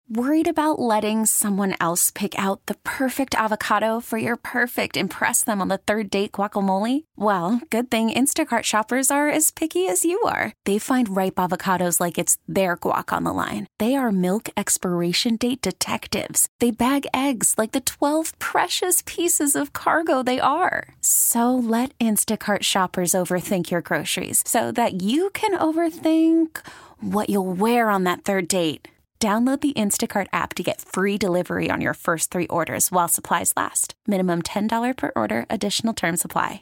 Worried about letting someone else pick out the perfect avocado for your perfect impress them on the third date guacamole? Well, good thing Instacart shoppers are as picky as you are. They find ripe avocados like it's their guac on the line. They are milk expiration date detectives. They bag eggs like the 12 precious pieces of cargo they are. So let Instacart shoppers overthink your groceries so that you can overthink what you'll wear on that third date. Download the Instacart app to get free delivery on your first 3 orders while supplies last. Minimum $10 per order. Additional terms apply.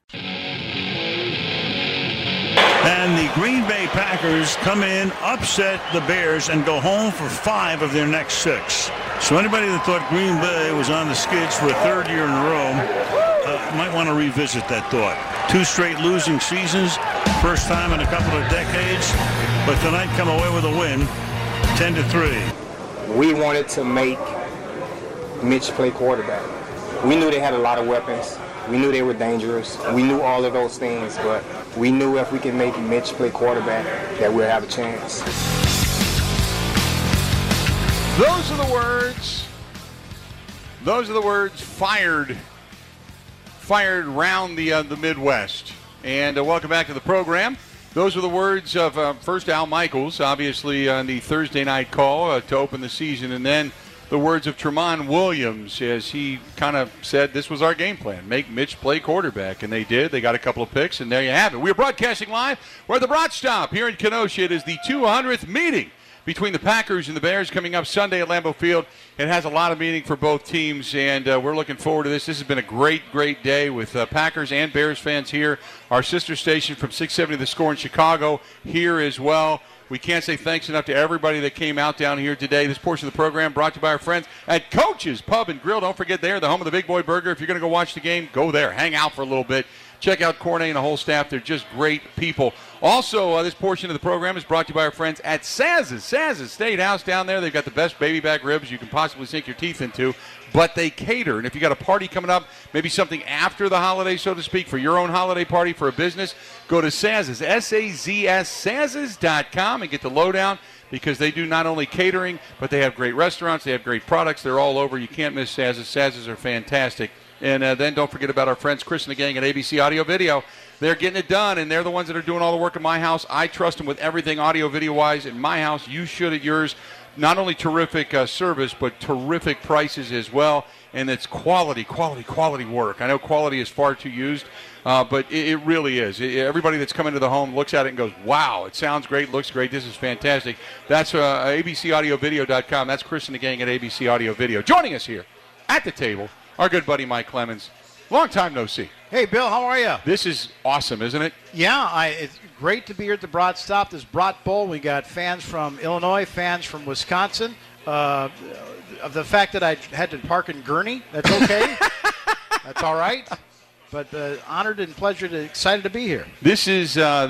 And the Green Bay Packers come in, upset the Bears, and go home for 5 of their next 6. So anybody that thought Green Bay was on the skids for a third year in a row might want to revisit that thought. 2 straight losing seasons, first time in a couple of decades, but tonight come away with a win. 10-3. We wanted to make Mitch play quarterback. We knew they had a lot of weapons. We knew they were dangerous. We knew all of those things, but we knew if we could make Mitch play quarterback that we'd have a chance. Those are the words. Those are the words fired round the Midwest. And welcome back to the program. Those were the words of first Al Michaels, obviously on the Thursday night call to open the season, and then the words of Tramon Williams as he kind of said this was our game plan, make Mitch play quarterback, and they did. They got a couple of picks, and there you have it. We are broadcasting live. We're at the Brat Stop here in Kenosha. It is the 200th meeting between the Packers and the Bears coming up Sunday at Lambeau Field. It has a lot of meaning for both teams, and we're looking forward to this. This has been a great, great day with Packers and Bears fans here. Our sister station from 670 The Score in Chicago here as well. We can't say thanks enough to everybody that came out down here today. This portion of the program brought to you by our friends at Coach's Pub and Grill. Don't forget, they're the home of the Big Boy Burger. If you're going to go watch the game, go there. Hang out for a little bit. Check out Cornet and the whole staff. They're just great people. Also, this portion of the program is brought to you by our friends at Saz's. Saz's Steakhouse down there. They've got the best baby back ribs you can possibly sink your teeth into, but they cater. And if you got a party coming up, maybe something after the holiday, so to speak, for your own holiday party for a business, go to Saz's, S-A-Z-S, Saz's.com, and get the lowdown, because they do not only catering, but they have great restaurants. They have great products. They're all over. You can't miss Saz's. Saz's are fantastic. And then don't forget about our friends, Chris and the gang at ABC Audio Video. They're getting it done, and they're the ones that are doing all the work in my house. I trust them with everything audio video-wise in my house. You should at yours. Not only terrific service, but terrific prices as well. And it's quality work. I know quality is far too used, but it really is. Everybody that's come into the home looks at it and goes, wow, it sounds great, looks great, this is fantastic. That's abcaudiovideo.com. That's Chris and the gang at ABC Audio Video. Joining us here at the table, our good buddy Mike Clemens. Long time no see. Hey, Bill, how are you? This is awesome, isn't it? Yeah, it's great to be here at the Brat Stop, this Brat Bowl. We got fans from Illinois, fans from Wisconsin. Of the fact that I had to park in Gurney, that's okay. That's all right. But honored and excited to be here. This is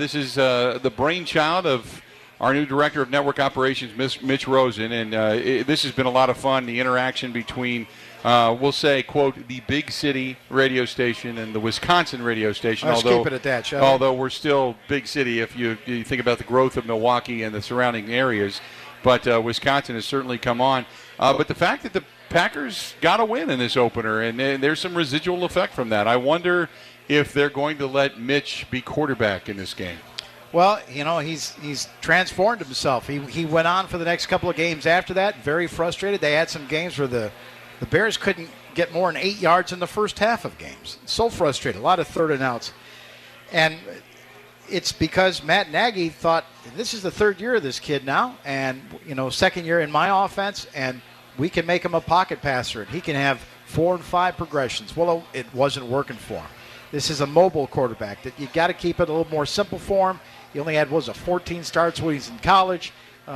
the brainchild of our new director of network operations, Mitch Rosen, and this has been a lot of fun. The interaction between, we'll say, quote, the big city radio station and the Wisconsin radio station. Let's keep it at that, shall we? Although we're still big city if you think about the growth of Milwaukee and the surrounding areas. But Wisconsin has certainly come on. But the fact that the Packers got a win in this opener, and there's some residual effect from that. I wonder if they're going to let Mitch be quarterback in this game. Well, you know, he's transformed himself. He went on for the next couple of games after that, very frustrated. They had some games where the Bears couldn't get more than 8 yards in the first half of games. So frustrated, a lot of third and outs. And it's because Matt Nagy thought, this is the third year of this kid now, and, you know, second year in my offense, and we can make him a pocket passer, and he can have 4 and 5 progressions. Well, it wasn't working for him. This is a mobile quarterback that you got to keep it a little more simple for him. He only had, 14 starts when he's in college.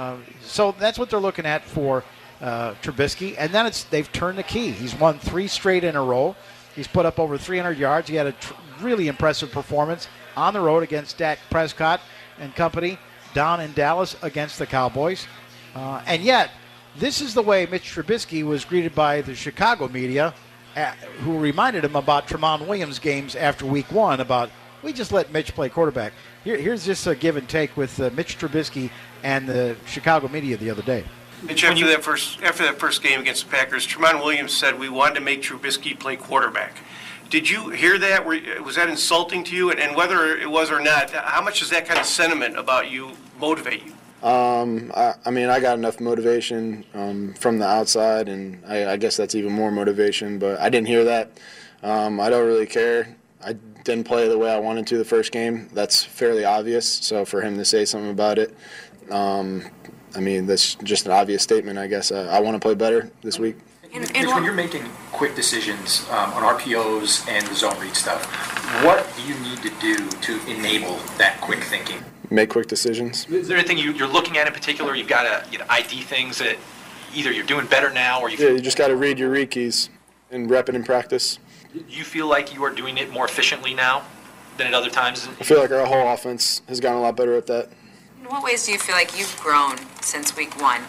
So that's what they're looking at for Trubisky. And then they've turned the key. He's won 3 straight in a row. He's put up over 300 yards. He had a really impressive performance on the road against Dak Prescott and company down in Dallas against the Cowboys. And yet, this is the way Mitch Trubisky was greeted by the Chicago media, who reminded him about Tramon Williams' games after week 1 about, we just let Mitch play quarterback. Here's just a give and take with Mitch Trubisky and the Chicago media the other day. Mitch, after that first game against the Packers, Tramon Williams said we wanted to make Trubisky play quarterback. Did you hear that? Was that insulting to you? And whether it was or not, how much does that kind of sentiment about you motivate you? I mean, I got enough motivation from the outside, and I guess that's even more motivation, but I didn't hear that. I don't really care. I didn't play the way I wanted to the first game. That's fairly obvious, so for him to say something about it, I mean, that's just an obvious statement, I guess. I want to play better this week. Mitch, when you're making quick decisions on RPOs and the zone read stuff, what do you need to do to enable that quick thinking? Make quick decisions. Is there anything you're looking at in particular? You've got to ID things that either you're doing better now or you just got to read your read keys and rep it in practice. Do you feel like you are doing it more efficiently now than at other times? I feel like our whole offense has gotten a lot better at that. In what ways do you feel like you've grown since week 1?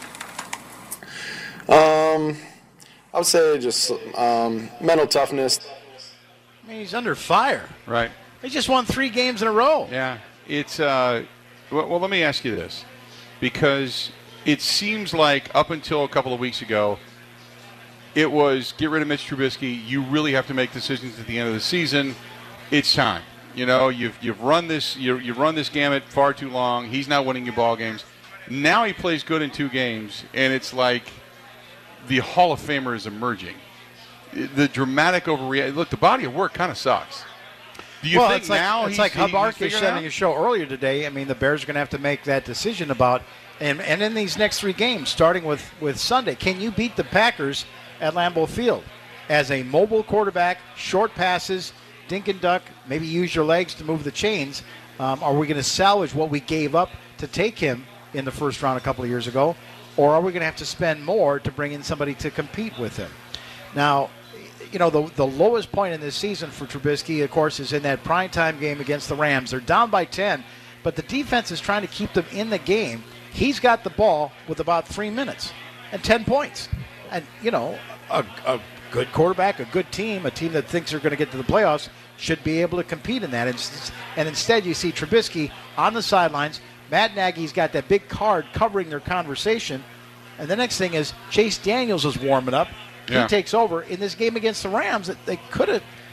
I would say just mental toughness. I mean, he's under fire. Right. He just won 3 games in a row. Yeah. It's well, let me ask you this, because it seems like up until a couple of weeks ago, it was get rid of Mitch Trubisky. You really have to make decisions at the end of the season. It's time. You know, you've run this gamut far too long. He's not winning you ball games. Now he plays good in 2 games, and it's like the Hall of Famer is emerging. The dramatic overreaction. Look, the body of work kind of sucks. Do you think now it's like Hub Arkish said on your show earlier today. I mean, the Bears are going to have to make that decision about, and in these next 3 games, starting with Sunday, can you beat the Packers at Lambeau Field as a mobile quarterback, short passes, dink and duck, maybe use your legs to move the chains? Are we going to salvage what we gave up to take him in the first round a couple of years ago, or are we going to have to spend more to bring in somebody to compete with him? Now, you know, the lowest point in this season for Trubisky, of course, is in that primetime game against the Rams. They're down by 10, but the defense is trying to keep them in the game. He's got the ball with about 3 minutes and 10 points. And, you know, a good quarterback, a good team, a team that thinks they're going to get to the playoffs should be able to compete in that. And instead you see Trubisky on the sidelines. Matt Nagy's got that big card covering their conversation. And the next thing is Chase Daniels is warming up. He takes over in this game against the Rams that they could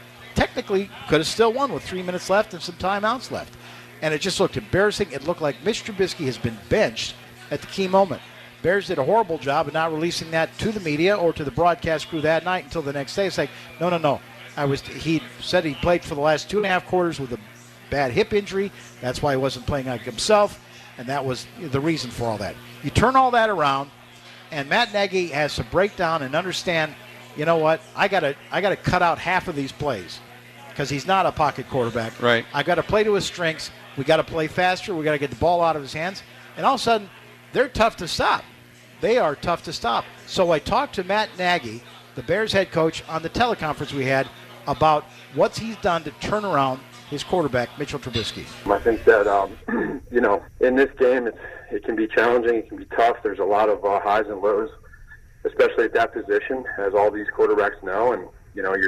have still won with 3 minutes left and some timeouts left. And it just looked embarrassing. It looked like Mitch Trubisky has been benched at the key moment. Bears did a horrible job of not releasing that to the media or to the broadcast crew that night until the next day. It's like, no. He said he played for the last 2.5 quarters with a bad hip injury. That's why he wasn't playing like himself, and that was the reason for all that. You turn all that around, and Matt Nagy has to break down and understand, you know what, I gotta cut out half of these plays because he's not a pocket quarterback. Right. I got to play to his strengths. We got to play faster. We got to get the ball out of his hands. And all of a sudden, they're tough to stop. They are tough to stop. So I talked to Matt Nagy, the Bears head coach, on the teleconference we had about what he's done to turn around his quarterback, Mitchell Trubisky. I think that, you know, in this game, it can be challenging. It can be tough. There's a lot of highs and lows, especially at that position, as all these quarterbacks know. And, you know,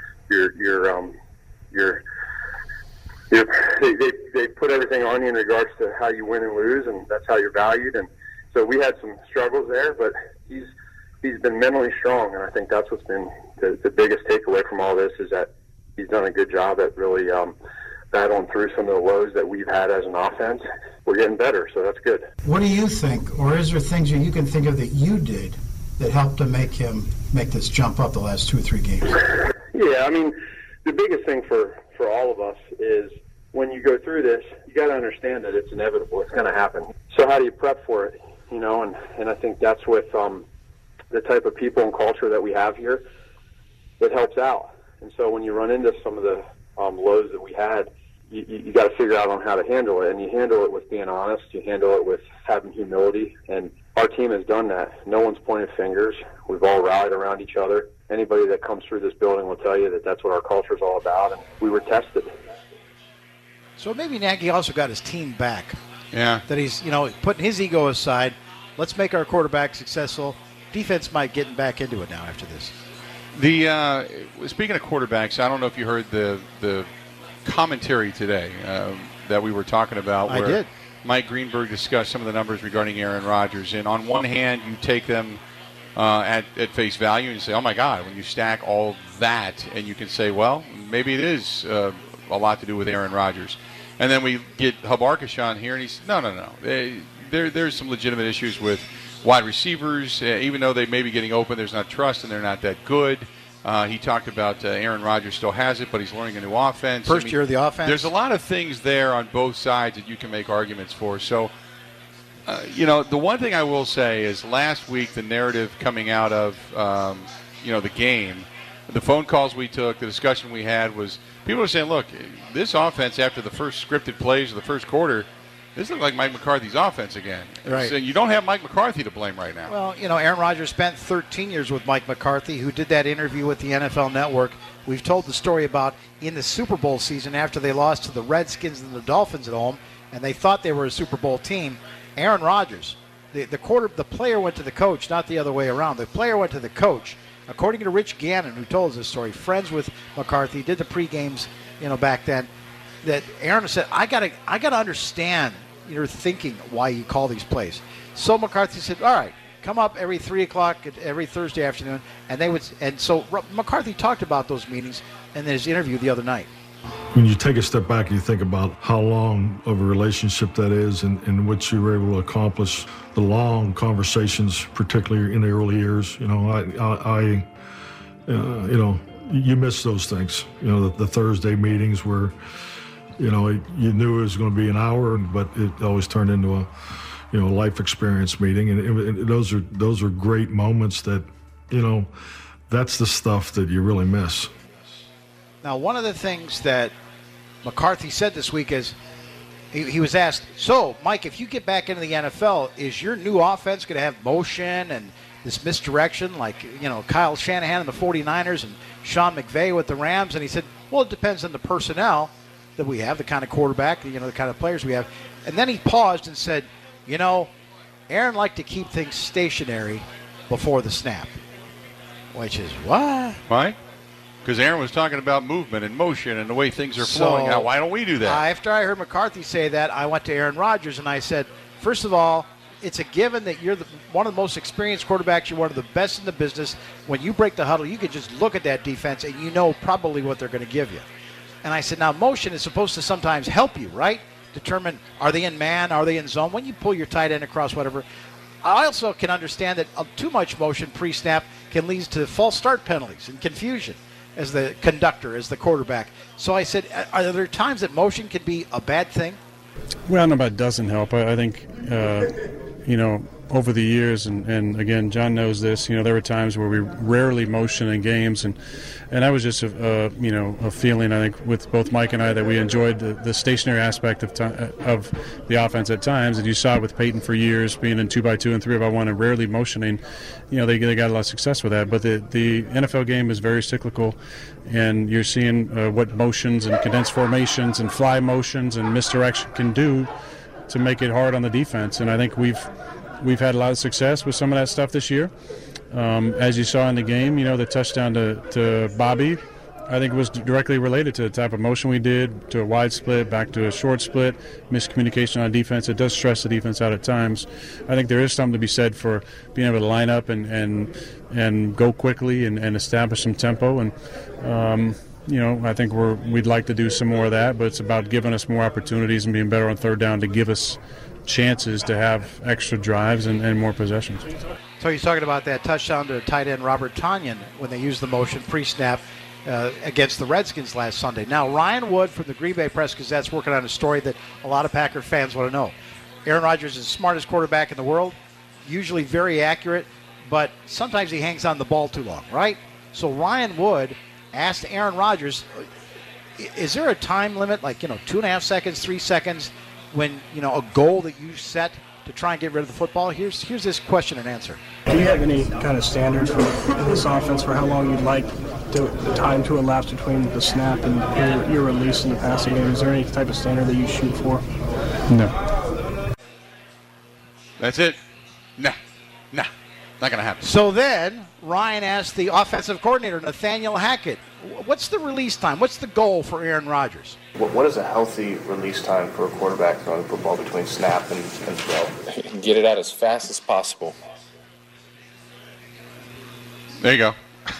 they put everything on you in regards to how you win and lose, and that's how you're valued. And so we had some struggles there, but he's been mentally strong, and I think that's what's been the biggest takeaway from all this is that he's done a good job at really battling through some of the lows that we've had as an offense. We're getting better, so that's good. What do you think, or is there things that you can think of that you did that helped to make him make this jump up the last 2 or 3 games? Yeah, I mean, the biggest thing for all of us is when you go through this, you got to understand that it's inevitable. It's going to happen. So how do you prep for it? You know, and I think that's with the type of people and culture that we have here that helps out. And so when you run into some of the lows that we had, you got to figure out on how to handle it. And you handle it with being honest. You handle it with having humility. And our team has done that. No one's pointed fingers. We've all rallied around each other. Anybody that comes through this building will tell you that that's what our culture is all about. And we were tested. So maybe Nagy also got his team back. Yeah. That he's, you know, putting his ego aside. Let's make our quarterback successful. Defense might get back into it now after this. Speaking of quarterbacks, I don't know if you heard the commentary today that we were talking about. I did. Mike Greenberg discussed some of the numbers regarding Aaron Rodgers. And on one hand, you take them at face value and you say, oh, my God, when you stack all that, and you can say, well, maybe it is a lot to do with Aaron Rodgers. And then we get Hub Arkush on here, and he says, no. There's some legitimate issues with wide receivers. Even though they may be getting open, there's not trust, and they're not that good. He talked about Aaron Rodgers still has it, but he's learning a new offense. First year of the offense. There's a lot of things there on both sides that you can make arguments for. So, the one thing I will say is last week the narrative coming out of, the game, the phone calls we took, the discussion we had was people were saying, look, this offense after the first scripted plays of the first quarter, this looks like Mike McCarthy's offense again. Right. So you don't have Mike McCarthy to blame right now. Well, Aaron Rodgers spent 13 years with Mike McCarthy, who did that interview with the NFL Network. We've told the story about in the Super Bowl season after they lost to the Redskins and the Dolphins at home, and they thought they were a Super Bowl team. Aaron Rodgers, the player went to the coach, not the other way around. The player went to the coach. According to Rich Gannon, who told us this story, friends with McCarthy, did the pre-games, back then, that Aaron said, I gotta understand your thinking why you call these plays. So McCarthy said, all right, come up every 3 o'clock every Thursday afternoon, and so McCarthy talked about those meetings in his interview the other night. When you take a step back and you think about how long of a relationship that is and in which you were able to accomplish the long conversations, particularly in the early years, you miss those things. The Thursday meetings where, you knew it was going to be an hour, but it always turned into a, life experience meeting. And those are great moments that, that's the stuff that you really miss. Now, one of the things that McCarthy said this week is he was asked, so, Mike, if you get back into the NFL, is your new offense going to have motion and this misdirection like, Kyle Shanahan and the 49ers and Sean McVay with the Rams? And he said, well, it depends on the personnel that we have, the kind of quarterback, the kind of players we have. And then he paused and said, Aaron liked to keep things stationary before the snap. Which is what? Why? Because Aaron was talking about movement and motion and the way things are flowing. Now, why don't we do that? After I heard McCarthy say that, I went to Aaron Rodgers and I said, first of all, it's a given that you're one of the most experienced quarterbacks. You're one of the best in the business. When you break the huddle, you can just look at that defense and you know probably what they're going to give you. And I said, now, motion is supposed to sometimes help you, right? Determine, are they in man, are they in zone? When you pull your tight end across, whatever. I also can understand that too much motion pre-snap can lead to false start penalties and confusion as the conductor, as the quarterback. So I said, are there times that motion can be a bad thing? Well, I don't know about doesn't help. I think, over the years, and again, John knows this, there were times where we rarely motion in games, and that was just a feeling, I think, with both Mike and I, that we enjoyed the stationary aspect of the offense at times, and you saw it with Peyton for years, being in 2x2 and 3x1 and rarely motioning. They got a lot of success with that, but the NFL game is very cyclical, and you're seeing what motions and condensed formations and fly motions and misdirection can do to make it hard on the defense, and I think we've had a lot of success with some of that stuff this year. As you saw in the game, the touchdown to Bobby, I think was directly related to the type of motion we did, to a wide split, back to a short split, miscommunication on defense. It does stress the defense out at times. I think there is something to be said for being able to line up and go quickly and establish some tempo. And, I think we'd like to do some more of that, but it's about giving us more opportunities and being better on third down to give us chances to have extra drives and more possessions. So he's talking about that touchdown to tight end Robert Tonyan when they used the motion pre-snap against the Redskins last Sunday. Now, Ryan Wood from the Green Bay Press-Gazette's working on a story that a lot of Packer fans want to know. Aaron Rodgers is the smartest quarterback in the world, usually very accurate, but sometimes he hangs on the ball too long, right? So Ryan Wood asked Aaron Rodgers, is there a time limit, like, 2.5 seconds, 3 seconds, when, a goal that you set to try and get rid of the football? Here's this question and answer. Do you have any kind of standards for this offense for how long you'd like the time to elapse between the snap and your release in the passing game? Is there any type of standard that you shoot for? No. That's it. Nah. Not going to happen. So then Ryan asked the offensive coordinator, Nathaniel Hackett, What's the release time? What's the goal for Aaron Rodgers? What is a healthy release time for a quarterback throwing the football between snap and throw? Get it out as fast as possible. There you go.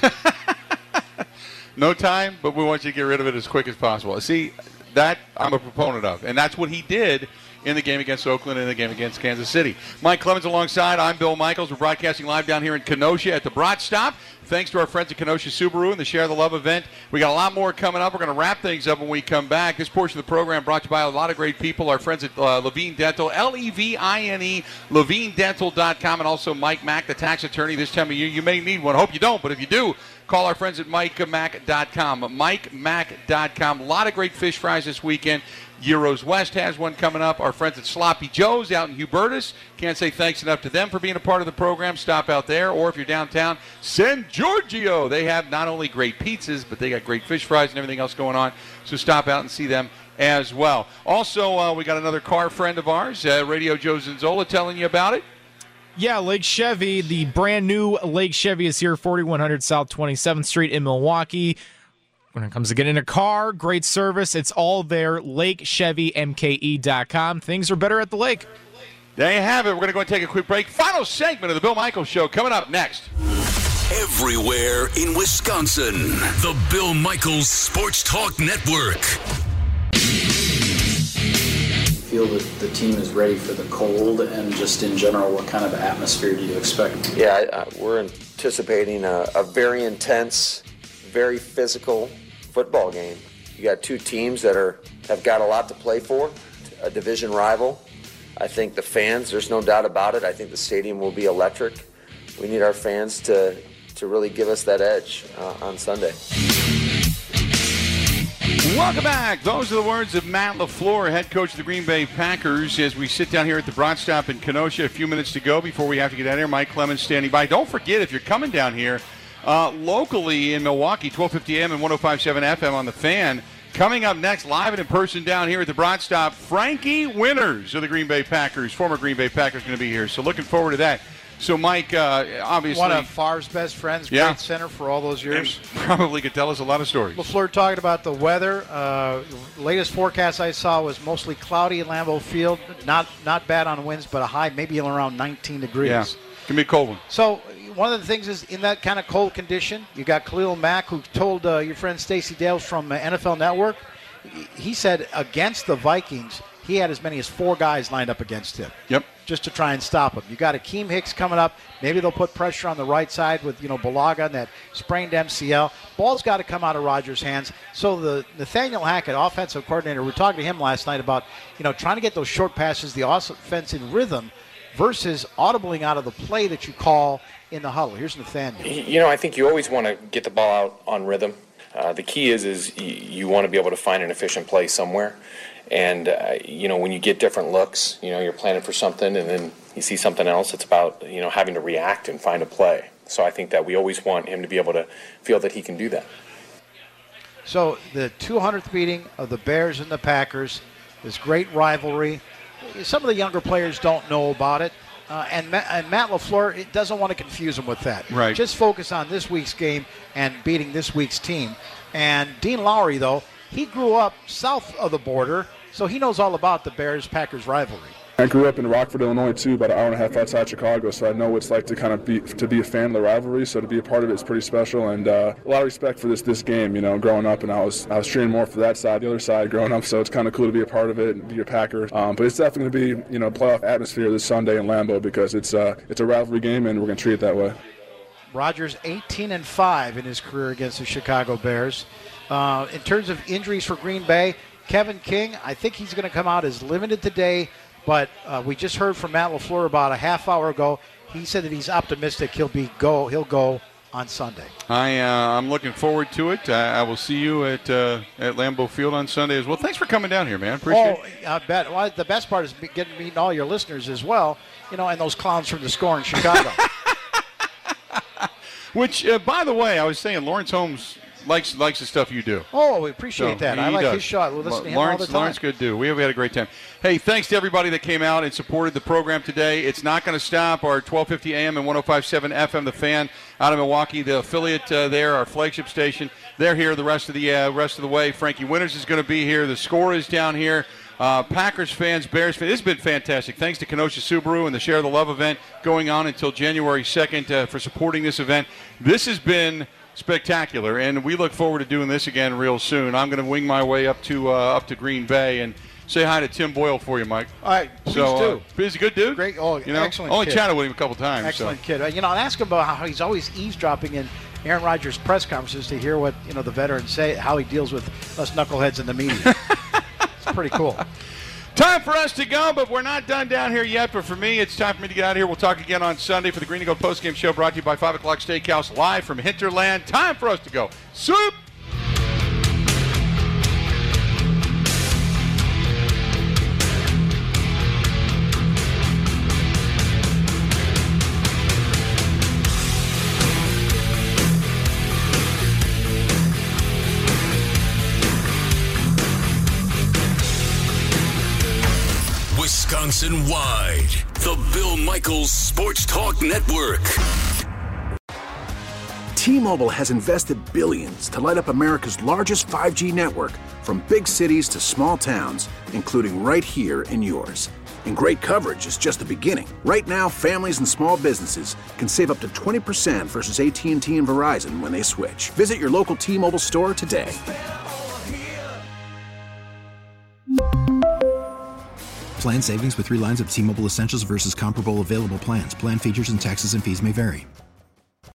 No time, but we want you to get rid of it as quick as possible. See, that I'm a proponent of, and that's what he did in the game against Oakland and the game against Kansas City. Mike Clemens alongside. I'm Bill Michaels. We're broadcasting live down here in Kenosha at the Brat Stop. Thanks to our friends at Kenosha Subaru and the Share the Love event. We got a lot more coming up. We're going to wrap things up when we come back. This portion of the program brought to you by a lot of great people. Our friends at Levine Dental, Levine, LevineDental.com, and also Mike Mack, the tax attorney. This time of year, you may need one. Hope you don't, but if you do, call our friends at MikeMack.com. MikeMack.com. A lot of great fish fries this weekend. Gyros West has one coming up. Our friends at Sloppy Joe's out in Hubertus. Can't say thanks enough to them for being a part of the program. Stop out there. Or if you're downtown, San Giorgio. They have not only great pizzas, but they got great fish fries and everything else going on. So stop out and see them as well. Also, we got another car friend of ours, Radio Joe Zinzola, telling you about it. Yeah, Lake Chevy, the brand new Lake Chevy is here, 4100 South 27th Street in Milwaukee. When it comes to getting a car, great service, it's all there, LakeChevyMKE.com. Things are better at the lake. There you have it. We're going to go and take a quick break. Final segment of the Bill Michaels Show coming up next. Everywhere in Wisconsin, the Bill Michaels Sports Talk Network. Feel that the team is ready for the cold, and just in general, what kind of atmosphere do you expect? Yeah, we're anticipating a very intense, very physical football game. You got two teams that have got a lot to play for, a division rival. I think the fans, there's no doubt about it. I think the stadium will be electric. We need our fans to really give us that edge on Sunday. Welcome back. Those are the words of Matt LaFleur, head coach of the Green Bay Packers, as we sit down here at the Brat Stop in Kenosha. A few minutes to go before we have to get out of here. Mike Clemens standing by. Don't forget, if you're coming down here, locally in Milwaukee, 1250 AM and 105.7 FM on the Fan. Coming up next, live and in person down here at the Brat Stop, Frankie Winters of the Green Bay Packers, former Green Bay Packers, going to be here. So looking forward to that. So, Mike, obviously... one of Favre's best friends, great center for all those years. And probably could tell us a lot of stories. LaFleur talking about the weather. Latest forecast I saw was mostly cloudy at Lambeau Field. Not bad on winds, but a high maybe around 19 degrees. Yeah, can be a cold one. So one of the things is in that kind of cold condition, you got Khalil Mack, who told your friend Stacey Dales from NFL Network, he said against the Vikings, he had as many as 4 guys lined up against him. Yep. Just to try and stop him. You got Akeem Hicks coming up. Maybe they'll put pressure on the right side with, Bulaga and that sprained MCL. Ball's got to come out of Rodgers' hands. So the Nathaniel Hackett, offensive coordinator, we were talking to him last night about, trying to get those short passes, the offense in rhythm versus audibling out of the play that you call in the huddle. Here's Nathaniel. I think you always want to get the ball out on rhythm. The key is you want to be able to find an efficient play somewhere. And, when you get different looks, you're planning for something and then you see something else, it's about, having to react and find a play. So I think that we always want him to be able to feel that he can do that. So the 200th meeting of the Bears and the Packers, this great rivalry. Some of the younger players don't know about it. And Matt LaFleur doesn't want to confuse them with that. Right. Just focus on this week's game and beating this week's team. And Dean Lowry, though, he grew up south of the border, so he knows all about the Bears-Packers rivalry. I grew up in Rockford, Illinois, too, about an hour and a half outside Chicago, so I know what it's like to kind of be a fan of the rivalry. So to be a part of it is pretty special, and a lot of respect for this game. Growing up, and I was cheering more for that side, the other side growing up. So it's kind of cool to be a part of it and be a Packer. But it's definitely going to be playoff atmosphere this Sunday in Lambeau because it's a rivalry game, and we're going to treat it that way. Rodgers 18-5 in his career against the Chicago Bears. In terms of injuries for Green Bay, Kevin King, I think he's going to come out as limited today, but we just heard from Matt LaFleur about a half hour ago. He said that he's optimistic he'll go on Sunday. I'm looking forward to it. I will see you at Lambeau Field on Sunday as well. Thanks for coming down here, man. Appreciate it. I bet. Well, the best part is meeting all your listeners as well, and those clowns from the Score in Chicago. Which, by the way, I was saying Lawrence Holmes likes the stuff you do. Oh, we appreciate that. I like his shot. We'll listen to him all the time. Lawrence could do. We have had a great time. Hey, thanks to everybody that came out and supported the program today. It's not going to stop. Our 1250 AM and 105.7 FM, The Fan, out of Milwaukee, the affiliate there, our flagship station. they're here the rest of the way. Frankie Winters is going to be here. The Score is down here. Packers fans, Bears fans, this has been fantastic. Thanks to Kenosha Subaru and the Share the Love event going on until January 2nd for supporting this event. This has been spectacular, and we look forward to doing this again real soon. I'm going to wing my way up to Green Bay and say hi to Tim Boyle for you, Mike. All right, please do. He's a good dude. Great, excellent. Only kid. chatted with him a couple times. Excellent kid. I'll ask him about how he's always eavesdropping in Aaron Rodgers' press conferences to hear what the veterans say, how he deals with us knuckleheads in the media. It's pretty cool. Time for us to go, but we're not done down here yet. But for me, it's time for me to get out of here. We'll talk again on Sunday for the Green and Gold postgame show brought to you by 5 O'Clock Steakhouse live from Hinterland. Time for us to go. Swoop! Wisconsin-wide, the Bill Michaels Sports Talk Network. T-Mobile has invested billions to light up America's largest 5G network, from big cities to small towns, including right here in yours. And great coverage is just the beginning. Right now, families and small businesses can save up to 20% versus AT&T and Verizon when they switch. Visit your local T-Mobile store today. Plan savings with 3 lines of T-Mobile Essentials versus comparable available plans. Plan features and taxes and fees may vary.